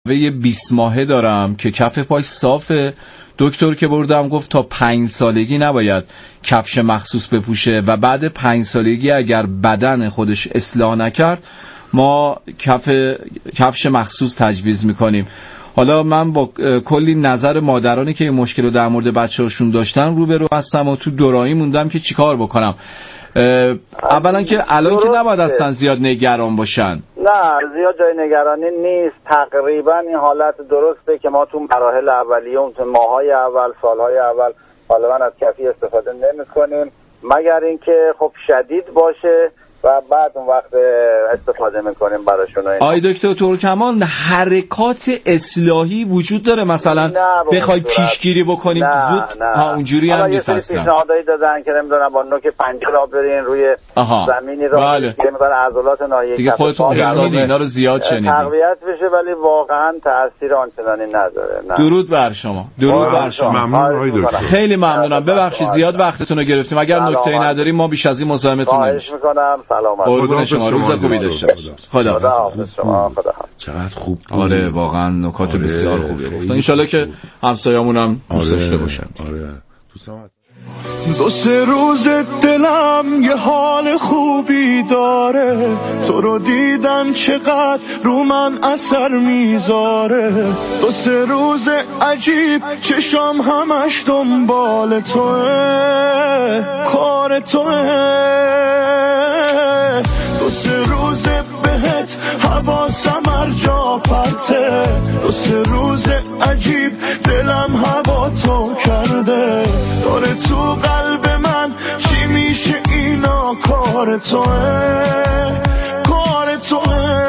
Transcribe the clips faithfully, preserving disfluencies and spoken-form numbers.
یه بیست ماهه دارم که کف پای صافه. دکتر که بردم گفت تا پنج سالگی نباید کفش مخصوص بپوشه و بعد پنج سالگی اگر بدن خودش اصلاح نکرد ما کف کفش مخصوص تجویز میکنیم. حالا من با کلی نظر مادرانی که این مشکل رو در مورد بچه‌هاشون داشتن روبرو هستم و تو دورایی موندم که چیکار بکنم. اولا که الان که نباید اصلا زیاد نگران باشن. نه زیاد جای نگرانی نیست. تقریبا این حالت درسته که ما تو مراحل اولیه اون تو ماهای اول سالهای اول غالبا از کفی استفاده نمی کنیم مگر اینکه خب شدید باشه و بعد اون وقت استفاده میکنیم براشون. آی دکتر ترکمان حرکات اصلاحی وجود داره مثلا بخوای پیشگیری بکنیم زود؟ ها اونجوری هم نیست اصلا. یه پیشنهادایی دادن که نمیدونم با نوک پنجه را برین روی آها. زمینی را بله. که میبره عضلات ناحیه دیگه خودتون حسادی اینا رو زیاد شنیدید تقویت بشه ولی واقعا تاثیر آنچنانی نداره. نه. درود بر شما. درود بر شما. ممنون. خیلی ممنونم. ببخشید زیاد وقتتون رو گرفتیم. اگر نکته‌ای نداریم ما بیش از این مزاحمتون نمی‌شیم. سلامت. شما روز خوبی داشته باشید. خدا حافظ. چقدر خوب. آره واقعا نکات آره. بسیار خوبی گفتن. ان شاءالله که همسایه‌مون هم دوست داشته باشن. آره. تو سمت دو سه روز دلم یه حال خوبی داره، تو رو دیدن چقدر رو من اثر میذاره. دو سه روز عجیب چشام همش دنبال توه، کار توه. دو سه روز بهت حواسم هر جا پرته، دو سه روز عجیب دلم هوا تو کرده. داره تو قلب من چی میشه اینا، کار توه، کار توه.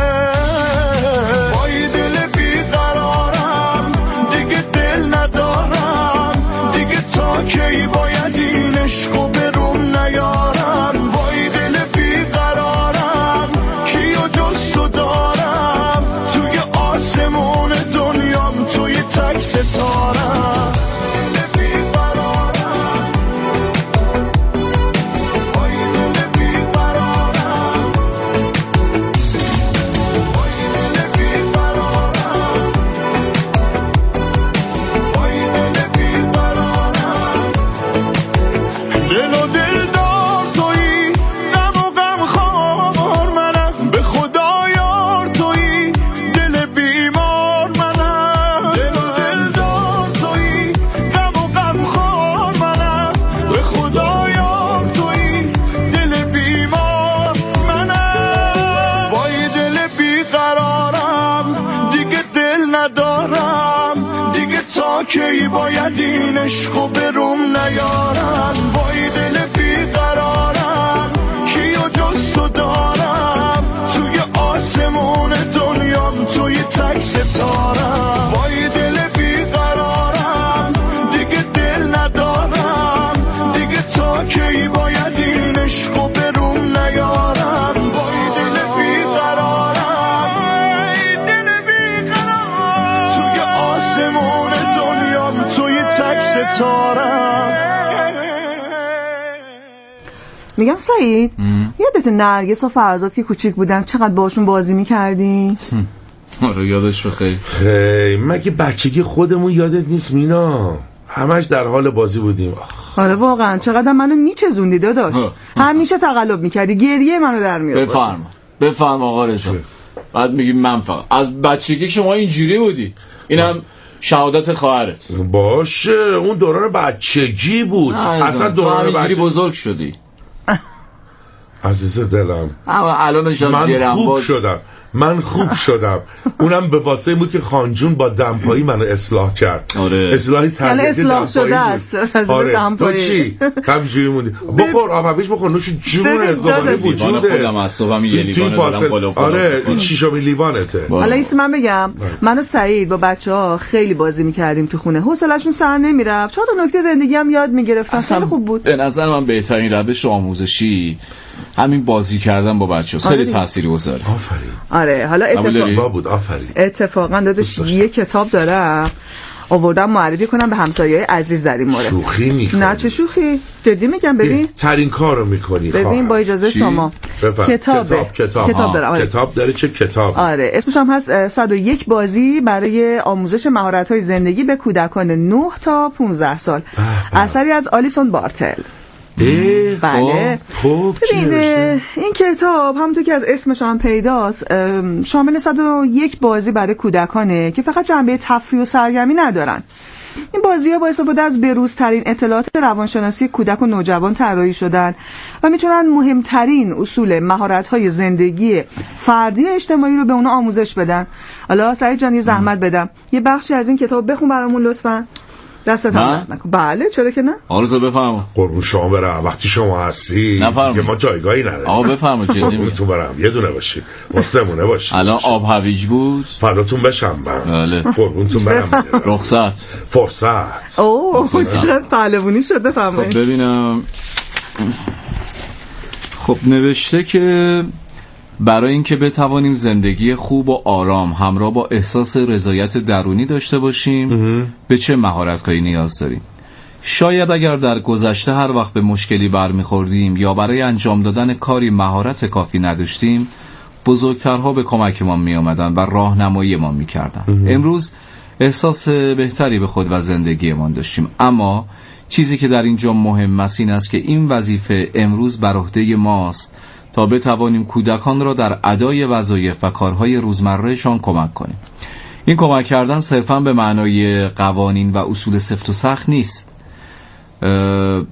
وای دل بیقرارم دیگه دل ندارم، دیگه تا کی باید این عشقو بروم نیارم. وای دل بیقرارم کیو جز تو دارم، توی آسمون دنیام توی تک ستارم. کی باید این عشقو بروم نیارم. وای دل بیقرارم کیو جز تو دارم، توی آسمون دنیام توی تک ستارم. وای دل بیقرارم دیگه دل ندارم، دیگه تا کی باید این عشقو بروم نیارم. وای دل بیقرارم، دل بیقرارم توی آسمون توی تک ستارم. میگم سعید یادت نرگس و فرزاد که کوچیک بودن چقدر باشون بازی میکردی؟ آره یادش بخیر. خیلی مگه بچگی خودمون یادت نیست مینا؟ همش در حال بازی بودیم. آره واقعا چقدر منو میچزوندی داداش. همیشه تقلب میکردی، گریه منو در میآوردی. بفرما بفرما آقا رضا. بعد میگی من فقط از بچگی شما اینجوری بودی. اینم شهادت خواهرت. باشه اون دوران بچگی بود. اصلا دوران اینجوری بزرگ شدی عزیز دلم. اما الانش هم من خوب باز... شدم من خوب شدم. اونم به واسطه بود که خانجون با دمپایی منو اصلاح کرد. آره. اصلاحی تربیتی اصلاح شده است. آره. تو چی؟ همینجوری موندی. بخور آب هویج بخور، نوش جونت. دوباره وجوده. خودم از صبح یه لیوان دارم بالا. آره این شیشم لیوانته. حالا این من بگم من و سعید با بچه‌ها خیلی بازی می‌کردیم تو خونه. حوصله‌شون سر نمیرفت. چند تا نکته زندگی هم یاد می‌گرفتن. خیلی خوب بود. به نظر من بهترین روش آموزشی همین بازی کردن با بچه‌ها خیلی تاثیرگذاره. آفرین. آره حالا اتفاقا بود آفرین. اتفاقا داداش یه کتاب دارم آوردم معرفی کنم به همسایه‌های عزیز در این مورد. شوخی میکنی؟ نه چه شوخی، جدی میگم. ببین بهترین کارو میکنی. ببین با اجازه چی؟ شما کتاب کتابه. کتاب کتاب دارم. آره. کتاب داره. چه کتاب؟ آره اسمش هم هست صد و یک بازی برای آموزش مهارت‌های زندگی به کودکان نه تا پانزده سال. اثری از آلیسون بارتل. بله. خب ببین این کتاب همونطور که از اسمش هم پیداست شامل صد و یک بازی برای کودکانه که فقط جنبه تفریح و سرگرمی ندارن. این بازی‌ها با استفاده از بروزترین اطلاعات روانشناسی کودک و نوجوان طراحی شدن و میتونن مهمترین اصول مهارت‌های زندگی فردی و اجتماعی رو به اونا آموزش بدن. حالا سعید جان یه زحمت بدم یه بخشی از این کتاب بخون برامون لطفاً. دستت هم نکن. بله چرا که نه؟ آرزو بفهم. قربون شما برم. وقتی شما هستی که ما جایگاهی نداریم. آقا بفهم جدی میگم. تو برم یه دونه باشی. واسمونه باشی. الان آب هویج بود. فداتون بشم من. بله. قربونتون برم. رخصت. فرصت. اوه چقدر پهلوانی شد بفرمایید. خب ببینم. خب نوشته که برای اینکه بتوانیم زندگی خوب و آرام همراه با احساس رضایت درونی داشته باشیم به چه مهارت‌هایی نیاز داریم؟ شاید اگر در گذشته هر وقت به مشکلی برمیخوردیم یا برای انجام دادن کاری مهارت کافی نداشتیم بزرگترها به کمکمان میآمدند و راهنماییمان میکردند. امروز احساس بهتری به خود و زندگیمان داشتیم، اما چیزی که در اینجا مهم است این است که این وظیفه امروز بر عهده ماست تا بتوانیم کودکان را در ادای وظایف و کارهای روزمرهشان کمک کنیم. این کمک کردن صرفاً به معنای قوانین و اصول سفت و سخت نیست. اه...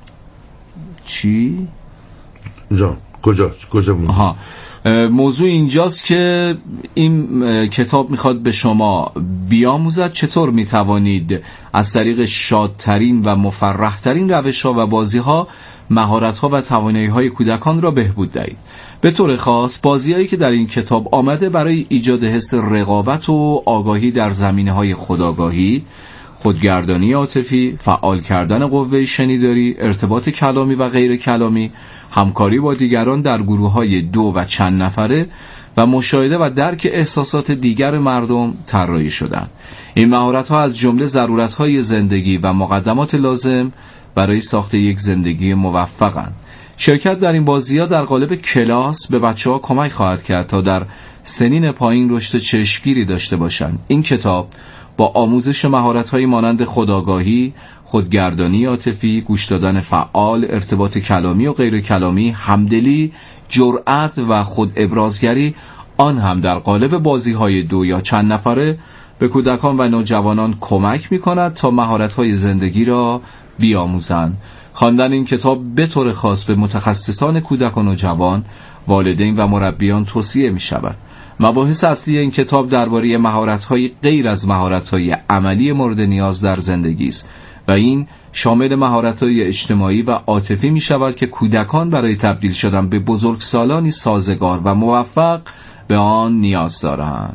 چی؟ جان کجا کجا بود؟ آها. موضوع اینجاست که این کتاب میخواد به شما بیاموزد چطور میتوانید از طریق شادترین و مفرحترین روش‌ها و بازی‌ها مهارت‌ها و توانایی‌های کودکان را بهبود دهید. به طور خاص بازی‌هایی که در این کتاب آمده برای ایجاد حس رقابت و آگاهی در زمینه‌های خودآگاهی، خودگردانی عاطفی، فعال کردن قوه شنیداری، ارتباط کلامی و غیر کلامی، همکاری با دیگران در گروه‌های دو و چند نفره و مشاهده و درک احساسات دیگر مردم طراحی شدند. این مهارت‌ها از جمله ضرورت‌های زندگی و مقدمات لازم برای ساخت یک زندگی موفقند. شرکت در این بازی‌ها در قالب کلاس به بچه‌ها کمک خواهد کرد تا در سنین پایین رشد چشمگیری داشته باشند. این کتاب با آموزش مهارت‌هایی مانند خودآگاهی، خودگردانی عاطفی، گوش دادن فعال، ارتباط کلامی و غیر کلامی، همدلی، جرأت و خود ابرازگری، آن هم در قالب بازی‌های دو یا چند نفره به کودکان و نوجوانان کمک می‌کند تا مهارت‌های زندگی را بیاموزند. خواندن این کتاب به طور خاص به متخصصان کودک و نوجوان، والدین و مربیان توصیه می‌شود. مباحث اصلی این کتاب درباره مهارت‌های غیر از مهارت‌های عملی مورد نیاز در زندگی است و این شامل مهارت‌های اجتماعی و عاطفی می‌شود که کودکان برای تبدیل شدن به بزرگسالانی سازگار و موفق به آن نیاز دارند.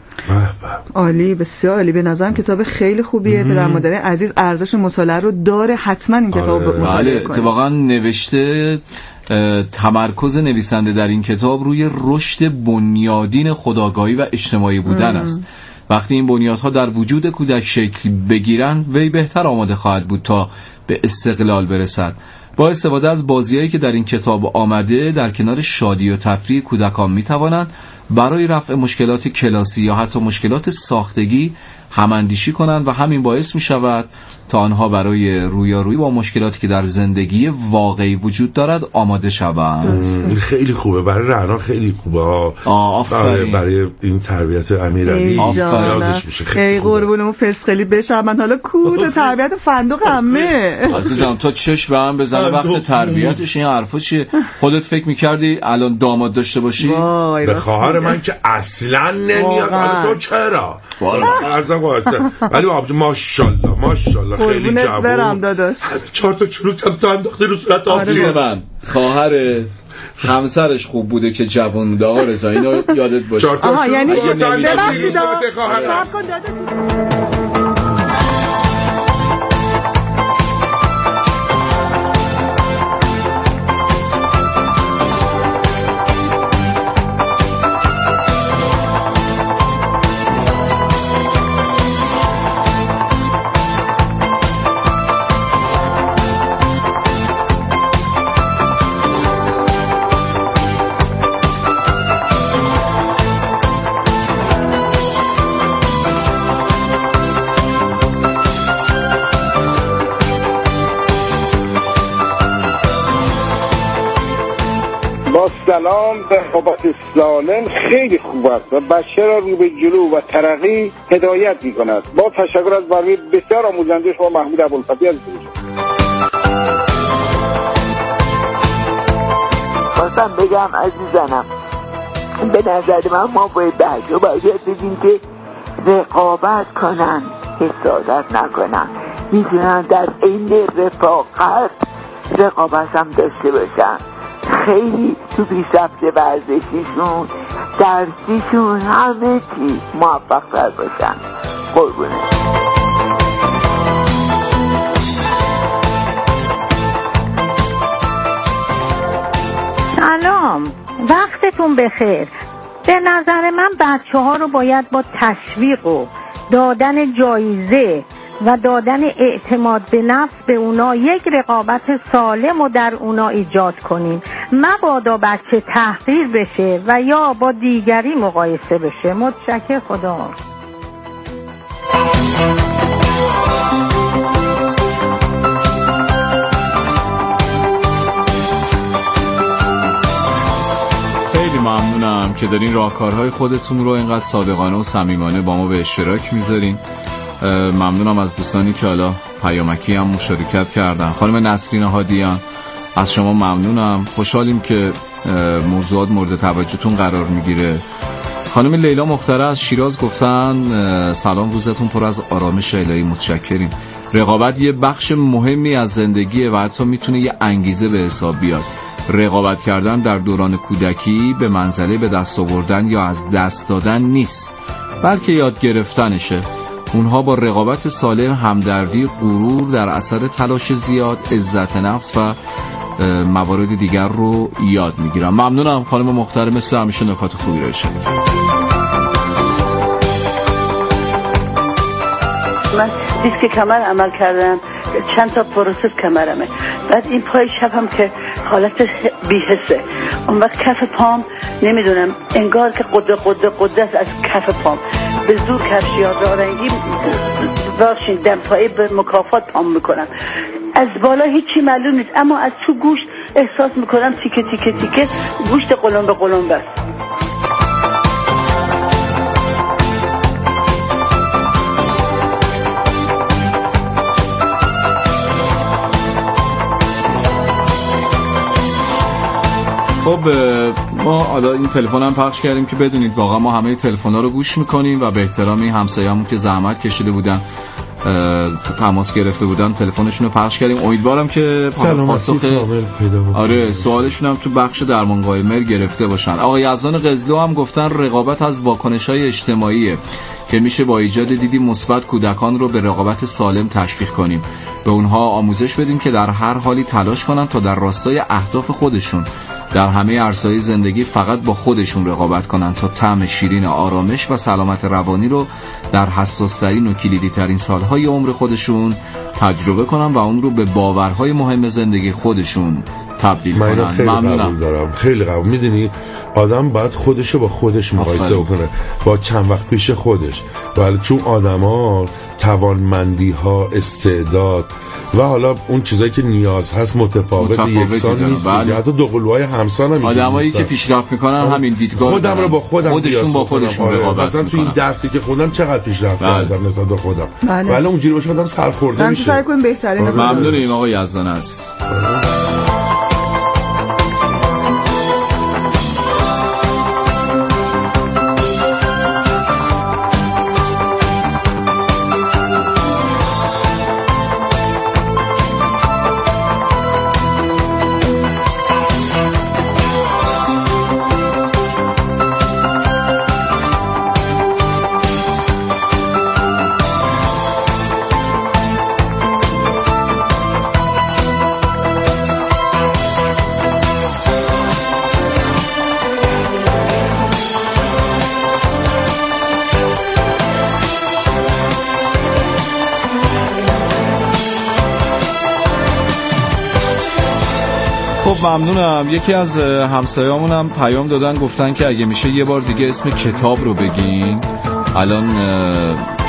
عالی، بسیار عالی. به نظرم کتاب خیلی خوبیه. پدر مادر عزیز ارزش مطالعه رو داره، حتما این کتاب آره. مطالعه کنید. اتفاقا نوشته تمرکز نویسنده در این کتاب روی رشد بنیادین خودآگاهی و اجتماعی بودن است. وقتی این بنیادها در وجود کودک شکل بگیرند وی بهتر آماده خواهد بود تا به استقلال برسد. با استفاده از بازی‌هایی که در این کتاب آمده در کنار شادی و تفریح کودکان می‌توانند برای رفع مشکلات کلاسی یا حتی مشکلات ساختگی هماندیشی کنند و همین باعث می‌شود تا آنها برای رویارویی با مشکلاتی که در زندگی واقعی وجود دارد آماده شوند. این خیلی خوبه برای رعنا، خیلی خوبه ها. آفرین. برای این تربیت امیرعلی نیازش میشه. خیلی قربونمون فسخلی بشه. من حالا کو تربیت فندق عمه عزیزم تا چشم به هم بزنه وقت تربیتش این حرفا چیه؟ خودت فکر می‌کردی الان داماد داشته باشی؟ به خواهر من که اصلا نمیاد. تو چرا؟ ارزم واسه ولی ماشاءالله ماشاءالله خیلی جوون. برم داداش. چهار تا چروک هم تو انداختی رو صورت عزیز من. خواهر همسرش خوب بوده که جوون بوده. آقا رضا اینو یادت باشه. آها یعنی ببخشید صبر کن داداش. با سلام، رقابت سالم خیلی خوب است و بشر را رو به جلو و ترقی هدایت می کند. با تشکر از برنامه بسیار آموزنده شما محمود ابوالفضلی از بروجرد. خواستم بگم عزیزانم، به نظر من ما باید بچه باید بگیم که رقابت کنن، حسادت نکنن، میتونن در این رفاقت رقابت هم داشته باشن. خیلی تو پیشرفت ورزشیشون، درسیشون، همه چی موفق تر باشن. قربونه. سلام، وقتتون بخیر. به نظر من بچه ها رو باید با تشویق و دادن جایزه و دادن اعتماد به نفس به اونا یک رقابت سالم و در اونا ایجاد کنیم. مبادا بچه تحقیر بشه و یا با دیگری مقایسه بشه. متشکر. خدا. خیلی ممنونم که دارین راهکارهای خودتون رو اینقدر صادقانه و صمیمانه با ما به اشتراک میذارین. ممنونم از دوستانی که حالا پیامکی هم مشارکت کردن. خانم نسرین هادیان از شما ممنونم، خوشحالیم که موضوعات مورد توجهتون قرار میگیره. خانم لیلا مختره از شیراز گفتن سلام، روزتون پر از آرامش الهی. متشکریم. رقابت یه بخش مهمی از زندگیه و حتی میتونه یه انگیزه به حساب بیاد. رقابت کردن در دوران کودکی به منزله به دست آوردن یا از دست دادن نیست، بلکه یاد گرفتنشه. اونها با رقابت سالم همدردی، غرور در اثر تلاش زیاد، عزت نفس و موارد دیگر رو یاد میگیرن. ممنونم خانم مختار، مثل همیشه نکات خوبی رو اشاره کردید. من دیسک کمر عمل کردم، چند تا پروسس کمرمه. بعد این پای چپم که حالت بی‌حسه، اون وقت کف پام نمیدونم، انگار که قده قده قده از کف پام به زور کفشی ها دارنگی راشین دمپایی به مکافات پام میکنم. از بالا هیچی معلوم نیست، اما از تو گوشت احساس میکنم تیکه تیکه تیکه گوشت قلم به قلم بست. خب ما حالا این تلفن هم پخش کردیم که بدونید واقعا ما همه تلفن‌ها رو گوش میکنیم و به احترام این همسایه‌مون که زحمت کشیده بودن، تماس گرفته بودن، تلفنشون رو پخش کردیم. امیدوارم که پاسخ آره سوالشون هم تو بخش درمان قایمر گرفته باشن. آقای یزدان قزلو هم گفتن رقابت از واکنش‌های اجتماعیه که میشه با ایجاد دیدی مثبت کودکان رو به رقابت سالم تشویق کنیم، به اونها آموزش بدیم که در هر حالی تلاش کنن تا در راستای اهداف خودشون در همه عرصه‌های زندگی فقط با خودشون رقابت کنن تا طعم شیرین آرامش و سلامت روانی رو در حساس‌ترین و کلیدی‌ترین سالهای عمر خودشون تجربه کنن و اون رو به باورهای مهم زندگی خودشون تبدیل کنن. من خیلی قبول دارم، خیلی قبول. میدونی آدم باید خودشو با خودش مقایسه بکنه، با چند وقت پیش خودش، ولی چون آدما توانمندی ها، استعداد و حالا اون چیزایی که نیاز هست متفاوت یکسان نیست. بله. حتی دو قلوهای همسان هم آدمایی که پیشرفت میکنن همین دیدگاه خودم رو با خودم خودشون با خودشون رقابت مثلا تو این درسی که خوندم چقدر پیشرفت کردم نسبت به خودم، بله. ولی اونجوری باشه آدم سرخورده میشه. سعی کنیم بهترین. ممنونیم آقای یزدان عزیز. خب ممنونم. یکی از همسایه‌مون هم پیام دادن، گفتن که اگه میشه یه بار دیگه اسم کتاب رو بگین. الان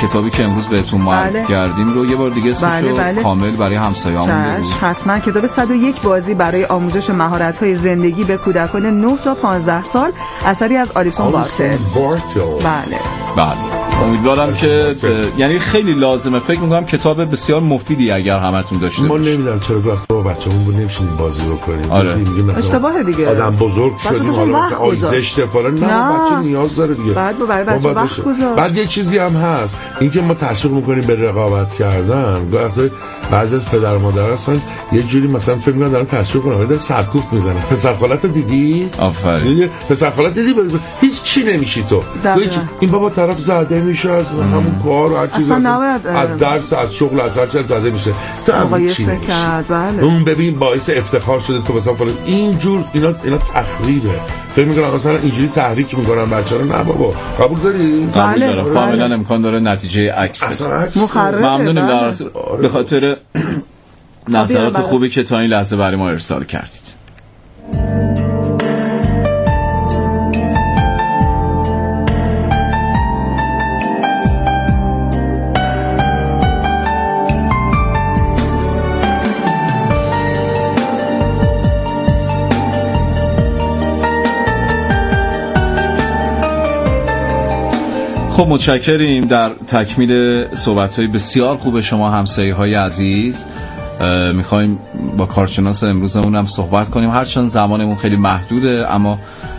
کتابی که امروز بهتون معرفی بله. کردیم رو یه بار دیگه اسمشو بله بله. کامل برای همسایه‌هامون بگو. حتما کتاب صد و یک بازی برای آموزش مهارت‌های زندگی به کودکان نه تا پانزده سال، اثری از آلیسون بارتل. بله بله. امیدوارم که یعنی خیلی لازمه. فکر می‌کنم کتاب بسیار مفیدی اگر همتون داشته ما باشید. نمیدونم چرا وقتا با بچه‌مون بود نمی‌شینیم بازی بکنیم. آره. اشتباه دیگه. آدم بزرگ شدیم حالا مثلا آیزشت فلان، نه بچه نیاز داره دیگه. بعد برای بچه وقت گذار. بعد یه چیزی هم هست، اینکه ما تشویق می‌کنیم به رقابت کردن. گاهی بعضی از پدر مادر هستن یه جوری مثلا فکر می‌کنن دارن تشویق می‌کنن، دارن سرکوف می‌زنن. پسر خالت دیدی؟ آفرین. پسر خالت دیدی؟ هیچ چی نمیشی تو. این بابا طرف زده میشه از همون کار و هر چیزی، از درس، از شغل، از هر چیز زده میشه. مقایسه کرد. بله. اون ببین باعث افتخار شده تو مثلا فلان اینجور اینا اینا تخریبه. فکر می‌کنم مثلا اینجوری تحریک می‌کنن بچه‌ها. نه بابا، قبول داری؟ قبول دارم. کاملا امکان داره نتیجه عکس مخربه. ممنونیم در به خاطر نظرات خوبی که تا این لحظه برای ما ارسال کردید. خب متشکریم. در تکمیل صحبت‌های بسیار خوب شما همسایه‌های عزیز می‌خوایم با کارشناس امروزمون هم صحبت کنیم. هرچند زمانمون خیلی محدوده، اما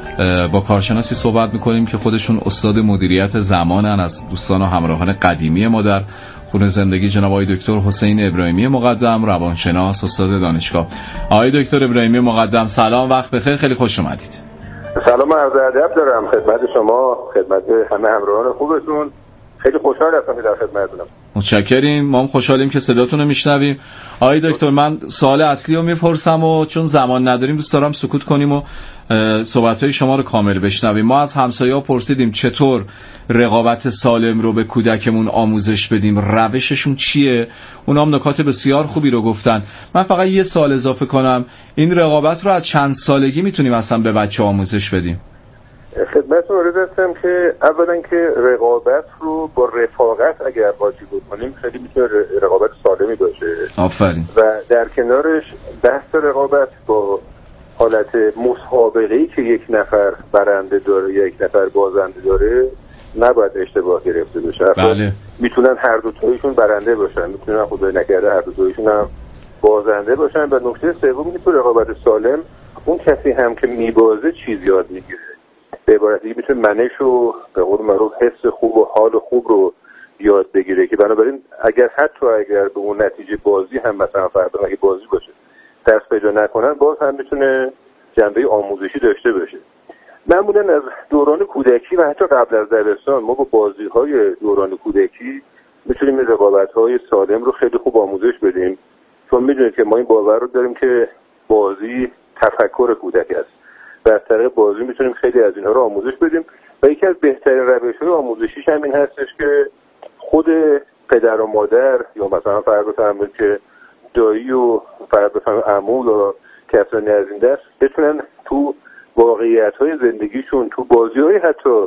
با کارشناسی صحبت می‌کنیم که خودشون استاد مدیریت زمانن، از دوستان و همراهان قدیمی ما در خونه زندگی، جناب آقای دکتر حسین ابراهیمی مقدم، روانشناس، استاد دانشگاه. آقای دکتر ابراهیمی مقدم سلام، وقت بخیر، خیلی خوش اومدید. سلام و عرض ادب دارم خدمت شما، خدمت همه همراهان خوبتون. خیلی خوشحال هستم که در خدمتتونم. متشکریم. ما هم خوشحالیم که صداتون رو میشنویم. آقای دکتر من سوال اصلی رو میپرسم و چون زمان نداریم دوست دارم سکوت کنیم و صحبت‌های شما رو کامل بشنویم. ما از همسایه‌ها پرسیدیم چطور رقابت سالم رو به کودکمون آموزش بدیم، روششون چیه. اونا هم نکات بسیار خوبی رو گفتن. من فقط یه سوال اضافه کنم، این رقابت رو از چند سالگی میتونیم اصلا به بچه آموزش بدیم؟ خدمتتون عرض هستم که اولا که رقابت رو با رفاقت اگر قاطی بکنیم خیلی میتونه رقابت سالمی باشه. آفرین. و در کنارش بحث رقابت با حالت مسابقه‌ای که یک نفر برنده داره یا یک نفر بازنده داره نباید اشتباه گرفته بشه. بله. میتونن هر دو تایشون برنده باشن، میتونن خدای نکرده هر دو تایشون هم بازنده باشن. و نکته سوم که تو رقابت سالم اون کسی هم که میبازه چیز یاد میگیره. به عبارت دیگه میتونه منش و به قول معروف حس خوب و حال خوب رو یاد بگیره که بنابراین اگر حتی اگر به اون نتیجه بازی هم مثلا فردا اگه بازی باشه دست پیدا نکنن باز هم میتونه جنبه آموزشی داشته باشه. معمولا از دوران کودکی و حتی قبل از دبستان ما با بازی‌های دوران کودکی میتونیم رقابت‌های سالم رو خیلی خوب آموزش بدیم، چون میدونید که ما این باور رو داریم که بازی تفکر کودک است و از طریق بازی میتونیم خیلی از اینها رو آموزش بدیم. و یکی از بهترین روش‌های آموزشیش هم این هستش که خود پدر و مادر یا مثلا فرض بفرمایید که دایی و فرض بفرمایید عمو یا کسانی از این دست بتونن تو واقعیت‌های زندگیشون تو بازی‌های حتی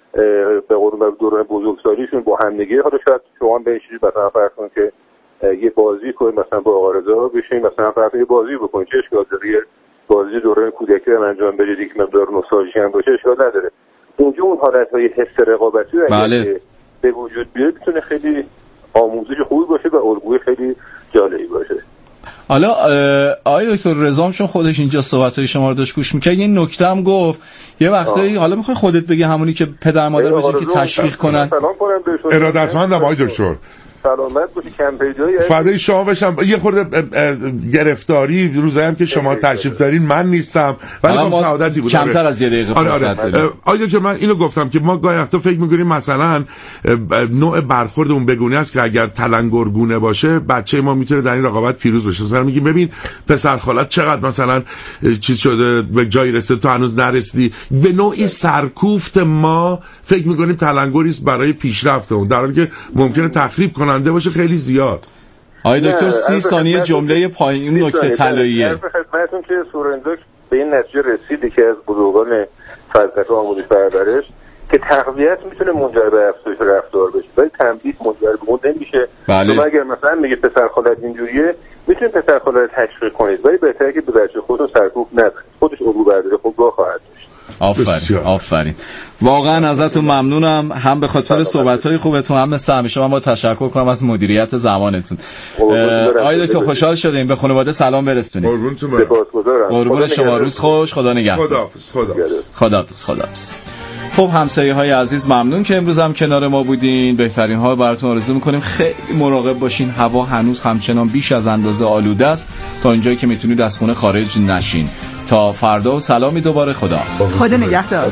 به قول دوران بزرگسالیشون با همدیگه، حالا شاید شما به چیزی مثلا فرض کنید که یه بازی کنید مثلا با آقا رضا بشین مثلا فرض یه بازی بکنید، چه اشکال داره؟ بازی دوران کودکی رو انجام بدید یک مقدار نوستالژی هم باشه اشکال نداره. اونجا اون حالت‌های حس رقابتی رو بله. به وجود بیاد میتونه خیلی آموزش خوبی باشه و الگوی خیلی جالبی باشه. حالا آقای دکتر رضا چون خودش اینجا صحبت‌های شما رو داشت گوش می‌کرد، یه نکته هم گفت یه وقتایی حالا می‌خوای خودت بگی همونی که پدر مادر بشه که تشویق کنن. ارادتمندم آقای دکتر. سلامت باشی. کم پیدایی فدای شما بشم. یه خورده گرفتاری روزایی هم که شما تشریف دارین من نیستم ولی خب سعادتی بود. کمتر از یه دقیقه فرصت داریم. آیا که من اینو گفتم که ما گاهی وقتا فکر می‌کنیم مثلا نوع برخورد اون بگونه است که اگر تلنگرگونه باشه بچه ما میتونه در این رقابت پیروز بشه. مثلا میگیم ببین پسر خالت چقدر مثلا چیز شده به جایی رسید تو هنوز نرسیدی. به نوعی سرکوفت ما فکر می‌کنیم تلنگری است برای پیشرفت اون، در حالی که ممکنه تخریب کننده باشه خیلی زیاد. آقای دکتر سی ثانیه جمله پایین نکته طلاییه. خدمتتون که سورندوک به این نتیجه رسیدی که از بزرگان فلسفه آموزش پرورش که تقویت میتونه منجر به افزایش رفتار بشه، ولی تنبیه منجر به اون نمیشه. بله. شما اگر مثلا میگه پسر خالت اینجوریه، میتونید پسر خالت تشویق کنید، ولی بهتره که به بچه خودتون سرکوب نکنید، خودش الگو برداره، خود راه خواهد داشت. آفرین آفرین واقعا ازتون ممنونم، هم به خاطر صحبت‌های خوبتون، هم مثل همیشه من با تشکر کنم از مدیریت زمانتون. آقای دکتر خوشحال شدیم، به خانواده سلام برسونید. قربون شما، روز خوش، خدا نگهدار. خداحافظ خداحافظ خداحافظ خداحافظ. خب همسایه‌های عزیز ممنون که امروز هم کنار ما بودین، بهترین ها براتون آرزو می‌کنیم. خیلی مراقب باشین، هوا هنوز همچنان بیش از اندازه آلوده است، تا اینجایی که میتونید از خونه خارج نشین. تا فردا و سلامی دوباره، خدا خدا نگهدار.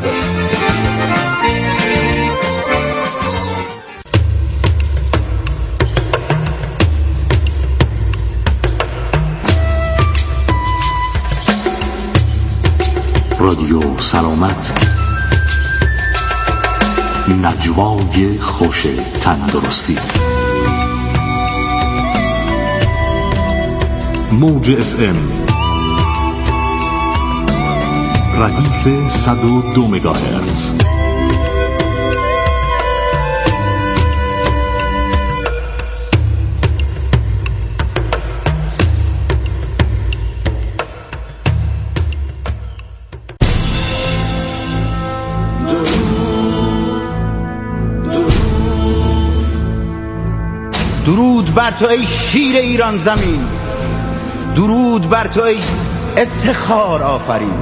رادیو سلامت، نجوای خوش تندرستی. موج اف ام ردیف صد و دو مگاهرتز. درود بر تو ای شیر ایران زمین، درود بر تو ای افتخار آفرین.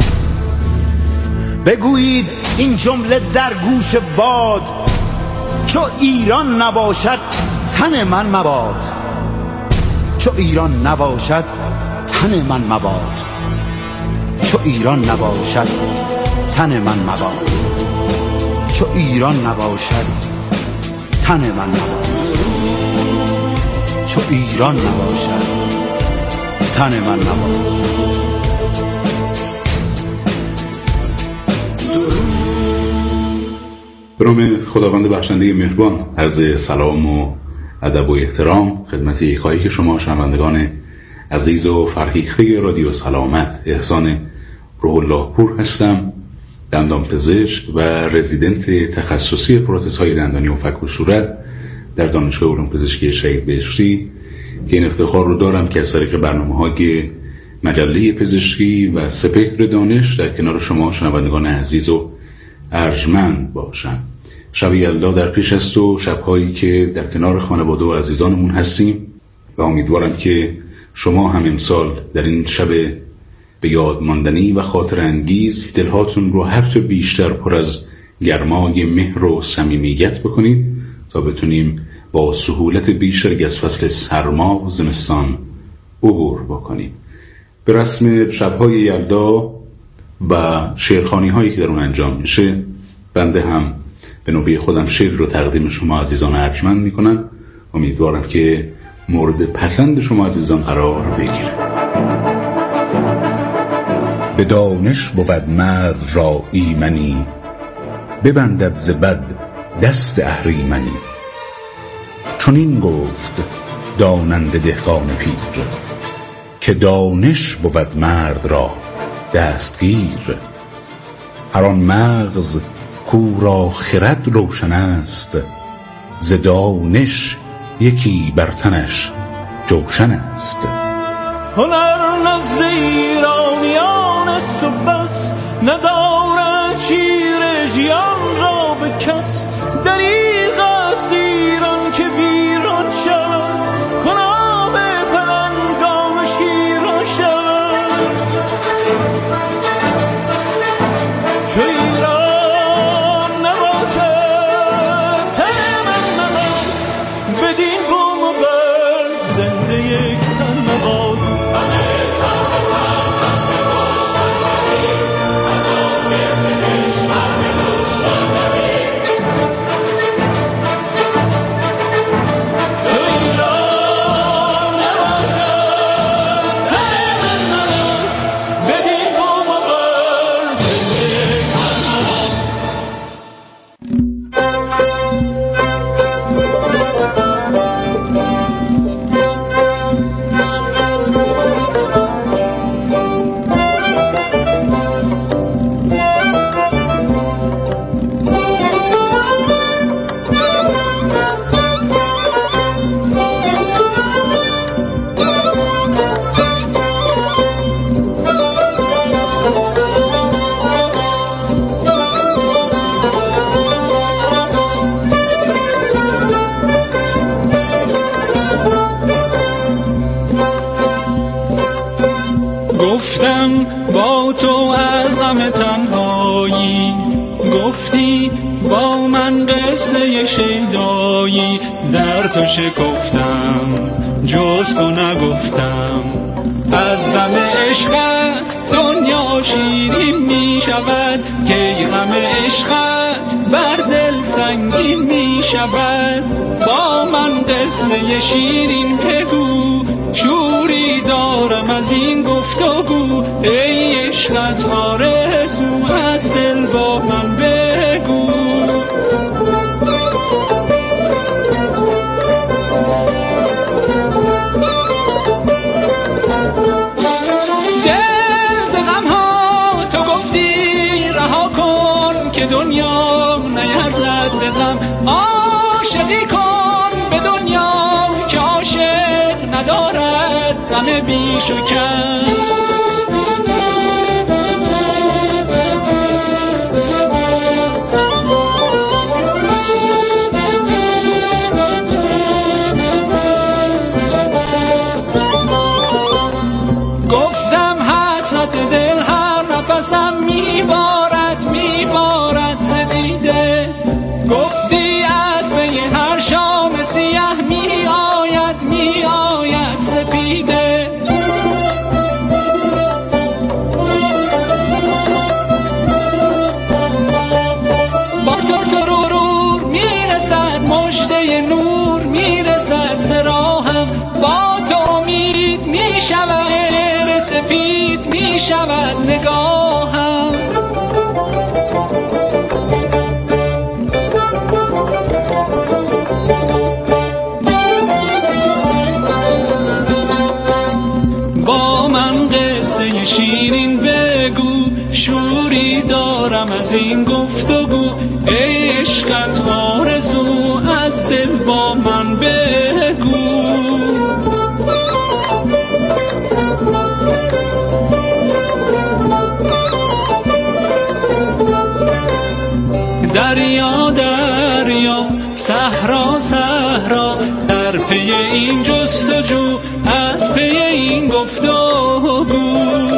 بگویید این جمله در گوش باد، چو ایران نباشد تن من مباد، چو ایران نباشد تن من مباد، چو ایران نباشد تن من مباد، چو ایران نباشد تن من مباد، چو ایران نباشد تن من مباد. به نام خداوند بخشنده مهربان، عرض سلام و ادب و احترام خدمت یکایی که شما شنوندگان عزیز و فرهیخته رادیو سلامت. احسان روح الله پور هستم، دندان پزشک و رزیدنت تخصصی پروتزهای دندانی و فک و صورت در دانشگاه علوم پزشکی شهید بهشتی، که این افتخار رو دارم که از طریق برنامه‌های مجله پزشکی و سپهر دانش در کنار شما شنوندگان عزیز و ارجمند باشم. شب یلدا در پیش است و شب‌هایی که در کنار خانواده و عزیزانمون هستیم و امیدوارم که شما هم امسال در این شب به یاد ماندنی و خاطر انگیز دلهاتون رو هرچه بیشتر پر از گرمای مهر و صمیمیت بکنید تا بتونیم با سهولت بیشتر از فصل سرما و زمستان عبور بکنیم. به رسم شب‌های یلدا و شعرخوانی هایی که در اون انجام میشه، بنده هم به نوبه خودم شعر رو تقدیم شما عزیزان ارجمند میکنم. امیدوارم که مورد پسند شما عزیزان قرار بگیره. به دانش بود مرد را ایمنی، ببندد ز بد دست اهریمنی. چون این گفت داننده دهقان پیر، که دانش بود مرد را دستگیر. هر آن مغز کو را خرد روشن است، ز دانش یکی بر تنش جوشن است. هنر نزد ایرانیان است و بس، ندارد شیر ژیان را به کس. دریغ است ایران که ویران شد، کنام پلنگان شیران شد. چو ایران نباشد تن من مباد، بدین بوم و بر زنده یک تن مباد. همه سر به سر تن به باشن بریم، از آن گرد کشور به دوشن بریم. تویی در تو شکفتم جز تو نگفتم. از دم عشقت دنیا شیرین می شود که غم عشقت بر دل سنگین می شود. با من قصه شیرین بگو شوری دارم از این گفتگو. ای عشقت آرزو از دل با من بگو. که دنیا نیرزد به غم. عاشقی کن به دنیا که عاشق ندارد غم بیش و کم. گفتم حسرت دل هر نفسم میبارد میبارد زدیده. گفتی از پی هر شام سیاه می آید می آید سپیده. با تو ترور میرسد مژده نور میرسد سراهم. با تو امید میشود سپید میشود نگاهم. با من قصه شیرین بگو شوری دارم از این گفتگو. ای عشقت آرزو از دل با من بگو. دریا دریا صحرا صحرا در پی این جستجو از پی این گفتگو.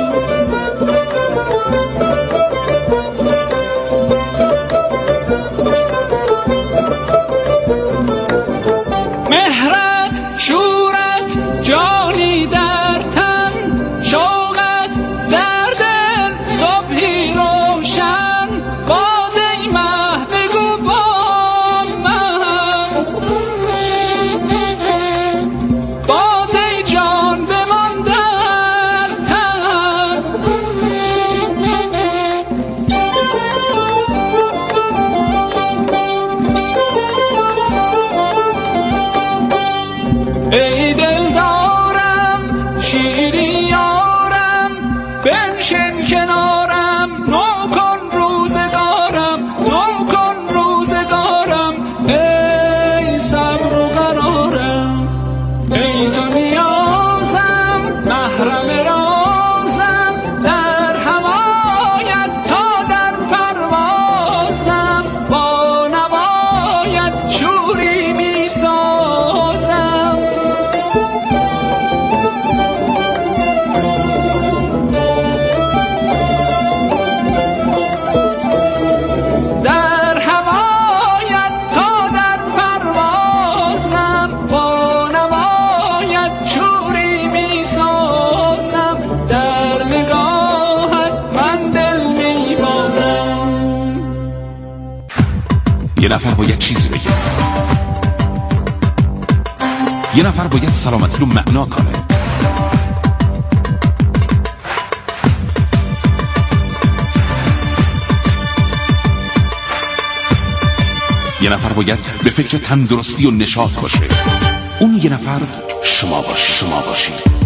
مهرت شورت جانی در تن شوقت در دل صبحی روشن. باز ای مه بگو با من باز ای جان بمان در تن. ای دل دارم شیرین یارم بنشین کنارم. نو کن روزگارم نو کن روزگارم. ای صبر و قرارم ای تو نیازم محرم رازم. در هوایت تا در پروازم با نوایت شوری می سازم. در هوایت تا در پروازم با نوایت شوری می سازم. در نگاهت من دل می بازم. یه نفر باید چیزی بگه. یه نفر باید سلامتی رو معنا کنه. یه نفر باید به فکر تندرستی و نشاط باشه. اون یه نفر شما باش شما باشید.